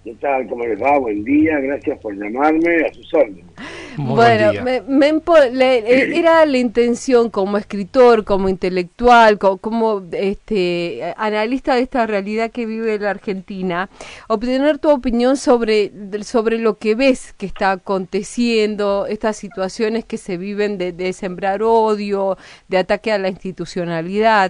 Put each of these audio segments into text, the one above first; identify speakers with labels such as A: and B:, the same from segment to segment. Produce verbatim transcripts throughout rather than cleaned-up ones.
A: ¿Qué tal? ¿Cómo les va? Buen día, gracias por llamarme, a sus órdenes.
B: Muy bueno, me, me impo- le, eh, era la intención como escritor, como intelectual, co- como este analista de esta realidad que vive la Argentina, obtener tu opinión sobre, sobre lo que ves que está aconteciendo, estas situaciones que se viven de, de sembrar odio, de ataque a la institucionalidad.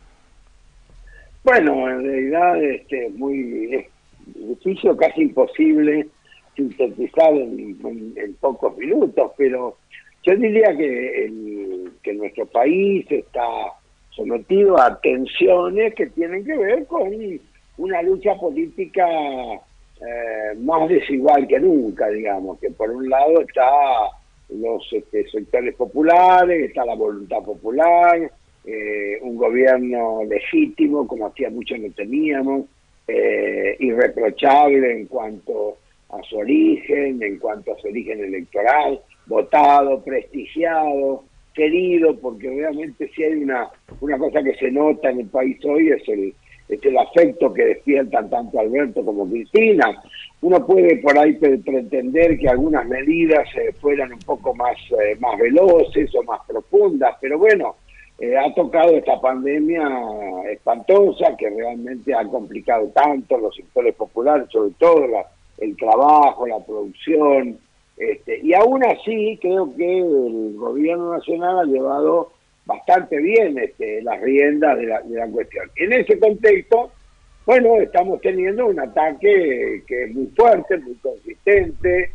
A: Bueno, en realidad este, muy es difícil, casi imposible sintetizar en, en, en pocos minutos, pero yo diría que, el, que nuestro país está sometido a tensiones que tienen que ver con una lucha política eh, más desigual que nunca, digamos, que por un lado está los este, sectores populares, está la voluntad popular, eh, un gobierno legítimo, como hacía mucho no teníamos, eh, irreprochable en cuanto a su origen, en cuanto a su origen electoral, votado, prestigiado, querido, porque realmente si hay una, una cosa que se nota en el país hoy es el, es el afecto que despiertan tanto Alberto como Cristina. Uno puede por ahí pretender que algunas medidas eh, fueran un poco más, eh, más veloces o más profundas, pero bueno, eh, ha tocado esta pandemia espantosa que realmente ha complicado tanto los sectores populares, sobre todo la, el trabajo, la producción, este, y aún así creo que el gobierno nacional ha llevado bastante bien este, las riendas de la, de la cuestión. En ese contexto, bueno, estamos teniendo un ataque que es muy fuerte, muy consistente,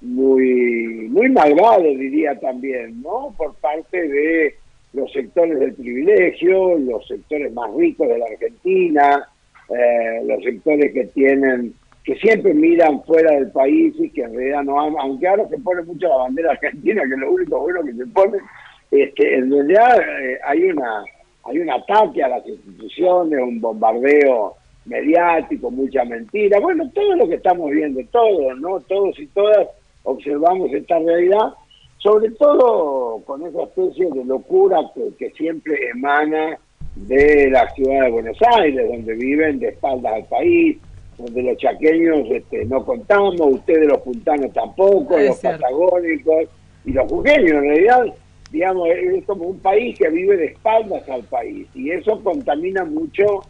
A: muy, muy malvado, diría también, ¿no? Por parte de los sectores del privilegio, los sectores más ricos de la Argentina, eh, los sectores que tienen, que siempre miran fuera del país y que en realidad no aman, aunque ahora se pone mucho la bandera argentina, que es lo único bueno que se pone, este, en realidad eh, hay una hay un ataque a las instituciones, un bombardeo mediático, mucha mentira, bueno, todo lo que estamos viendo, todos, ¿no? Todos y todas observamos esta realidad, sobre todo con esa especie de locura que, que siempre emana de la ciudad de Buenos Aires, donde viven de espaldas al país, donde los chaqueños este, no contamos, ustedes los puntanos tampoco,
B: Es
A: los
B: cierto.
A: patagónicos y los jujeños, en realidad, digamos, es como un país que vive de espaldas al país, y eso contamina mucho,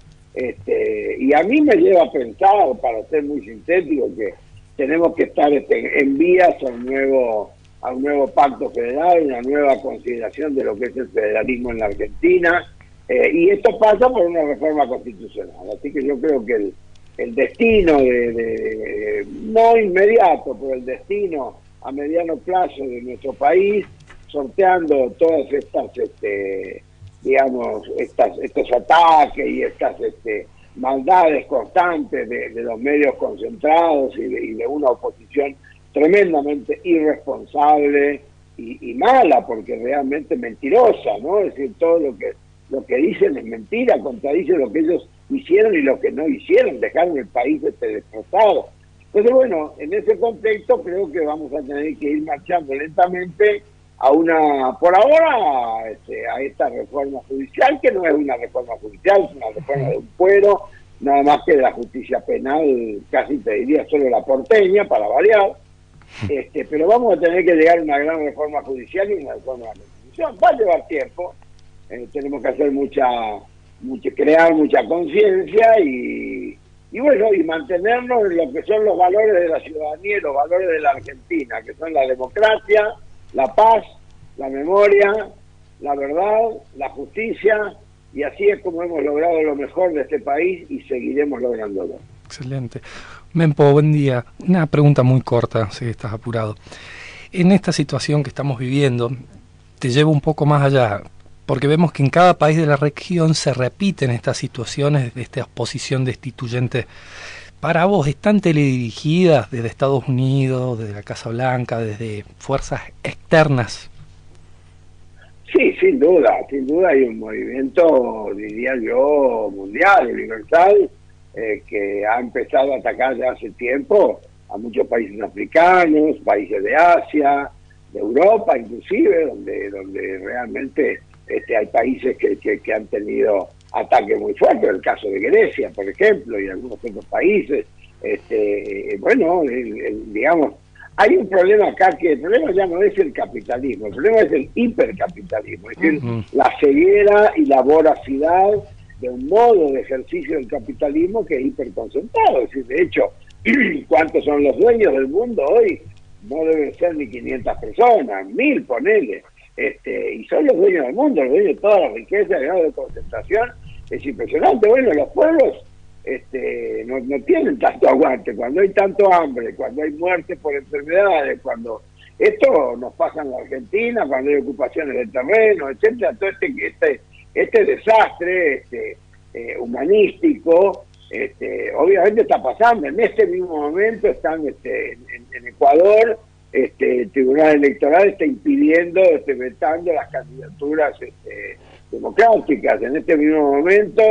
A: este, y a mí me lleva a pensar, para ser muy sintético, que tenemos que estar este, en vías a un nuevo a un nuevo pacto federal, una nueva consideración de lo que es el federalismo en la Argentina, eh, y esto pasa por una reforma constitucional. Así que yo creo que el, el destino, de, de no inmediato, pero el destino a mediano plazo de nuestro país, sorteando todas estas, este, digamos, estas, estos ataques y estas este, maldades constantes de, de los medios concentrados y de, y de una oposición tremendamente irresponsable y, y mala, porque realmente mentirosa, ¿no? Es decir, todo lo que lo que dicen es mentira, contradice lo que ellos hicieron y lo que no hicieron, dejaron el país este destrozado. Entonces, bueno, en ese contexto creo que vamos a tener que ir marchando lentamente a una, por ahora, este, a esta reforma judicial, que no es una reforma judicial, es una reforma de un fuero, nada más que de la justicia penal, casi te diría solo la porteña, para variar. Este, pero vamos a tener que llegar a una gran reforma judicial y una reforma de la Constitución. Va a llevar tiempo, eh, tenemos que hacer mucha, mucha crear mucha conciencia y, y bueno, y mantenernos en lo que son los valores de la ciudadanía y los valores de la Argentina, que son la democracia, la paz, la memoria, la verdad, la justicia, y así es como hemos logrado lo mejor de este país y seguiremos lográndolo.
C: Excelente. Mempo, buen día. Una pregunta muy corta, sé que estás apurado. En esta situación que estamos viviendo, te llevo un poco más allá, porque vemos que en cada país de la región se repiten estas situaciones de esta oposición destituyente. Para vos, ¿están teledirigidas desde Estados Unidos, desde la Casa Blanca, desde fuerzas externas?
A: Sí, sin duda, sin duda hay un movimiento, diría yo, mundial, universal, eh, que ha empezado a atacar ya hace tiempo a muchos países africanos, países de Asia, de Europa inclusive, donde donde realmente este, hay países que, que, que han tenido ataques muy fuertes, el caso de Grecia, por ejemplo, y algunos otros países, Este, bueno, el, el, digamos, hay un problema acá, que el problema ya no es el capitalismo, el problema es el hipercapitalismo, es decir, uh-huh. la ceguera y la voracidad de un modo de ejercicio del capitalismo que es hiperconcentrado. Es decir, de hecho, ¿cuántos son los dueños del mundo hoy? No deben ser ni quinientas personas, mil, ponele. Este, y son los dueños del mundo, los dueños de toda la riqueza, el grado de concentración es impresionante. Bueno, los pueblos este, no, no tienen tanto aguante. Cuando hay tanto hambre, cuando hay muertes por enfermedades, cuando esto nos pasa en la Argentina, cuando hay ocupaciones de terreno, etcétera, todo este este, este desastre este, eh, humanístico, este, obviamente está pasando. En este mismo momento están este, en, en Ecuador, este, el Tribunal Electoral está impidiendo, este, vetando las candidaturas este, democráticas. En este mismo momento,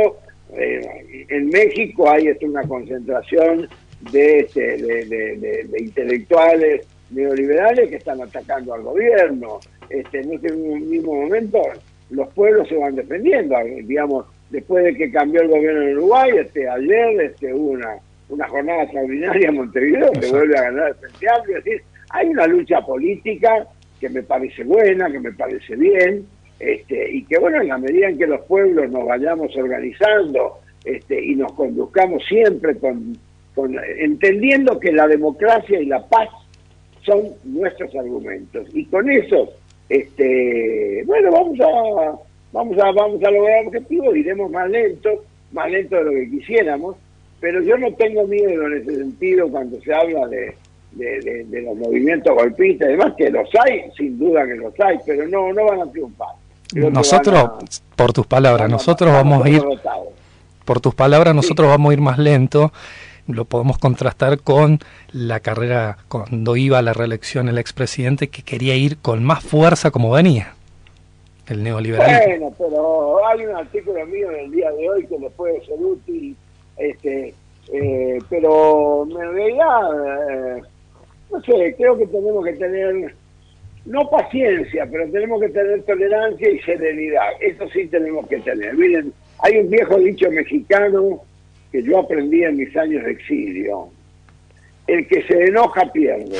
A: eh, en México hay este, una concentración de, este, de, de, de, de intelectuales neoliberales que están atacando al gobierno. Este, en este mismo momento los pueblos se van defendiendo, digamos, después de que cambió el gobierno en Uruguay, este, ayer este, hubo una, una jornada extraordinaria en Montevideo, que vuelve a ganar el Frente Amplio. Es decir, hay una lucha política que me parece buena, que me parece bien, este, y que bueno, en la medida en que los pueblos nos vayamos organizando este, y nos conduzcamos siempre con, con entendiendo que la democracia y la paz son nuestros argumentos, y con eso este, bueno, vamos a vamos a vamos a lograr el objetivo. Iremos más lento, más lento de lo que quisiéramos, pero yo no tengo miedo en ese sentido cuando se habla de De, de, de los movimientos golpistas y demás, que los hay, sin duda que los hay, pero no no van a triunfar. Creo
C: nosotros, a, por tus palabras, nosotros a, vamos a ir, por tus palabras, nosotros sí. vamos a ir más lento. Lo podemos contrastar con la carrera cuando iba a la reelección el expresidente, que quería ir con más fuerza como venía, el neoliberalismo.
A: Bueno, pero hay un artículo mío en el día de hoy que les puede ser útil, este eh, pero en realidad eh, no sé, creo que tenemos que tener, no paciencia, pero tenemos que tener tolerancia y serenidad. Eso sí tenemos que tener. Miren, hay un viejo dicho mexicano que yo aprendí en mis años de exilio. El que se enoja pierde.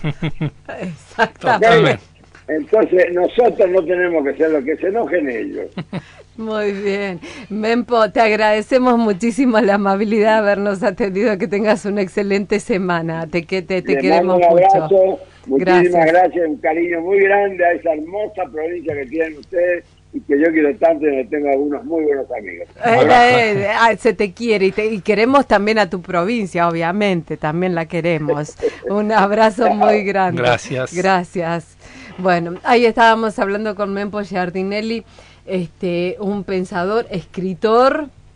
B: Exactamente.
A: Entonces nosotros no tenemos que ser los que se enojen ellos.
B: Muy bien. Mempo, te agradecemos muchísimo la amabilidad de habernos atendido, que tengas una excelente semana. Te, que te, te queremos
A: un abrazo,
B: mucho.
A: Muchísimas
B: gracias.
A: gracias, un cariño muy grande a esa hermosa provincia que tienen ustedes y que yo quiero tanto, y donde tengo algunos muy buenos amigos.
B: Eh, eh, se te quiere y, te, y queremos también a tu provincia, obviamente, también la queremos. Un abrazo muy grande.
C: Gracias.
B: Gracias. Bueno, ahí estábamos hablando con Mempo Giardinelli, este, un pensador, escritor,